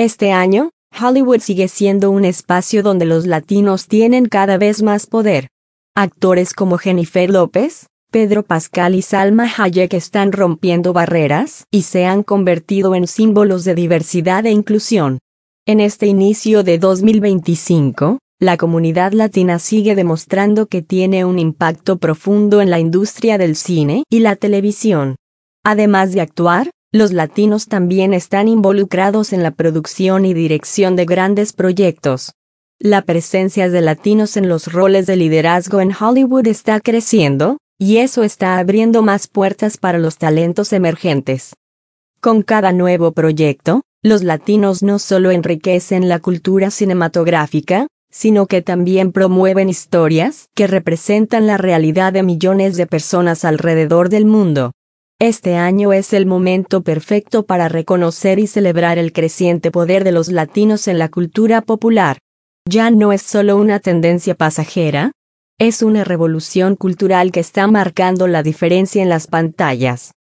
Este año, Hollywood sigue siendo un espacio donde los latinos tienen cada vez más poder. Actores como Jennifer López, Pedro Pascal y Salma Hayek están rompiendo barreras y se han convertido en símbolos de diversidad e inclusión. En este inicio de 2025, la comunidad latina sigue demostrando que tiene un impacto profundo en la industria del cine y la televisión. Además de actuar, los latinos también están involucrados en la producción y dirección de grandes proyectos. La presencia de latinos en los roles de liderazgo en Hollywood está creciendo, y eso está abriendo más puertas para los talentos emergentes. Con cada nuevo proyecto, los latinos no solo enriquecen la cultura cinematográfica, sino que también promueven historias que representan la realidad de millones de personas alrededor del mundo. Este año es el momento perfecto para reconocer y celebrar el creciente poder de los latinos en la cultura popular. Ya no es solo una tendencia pasajera, es una revolución cultural que está marcando la diferencia en las pantallas.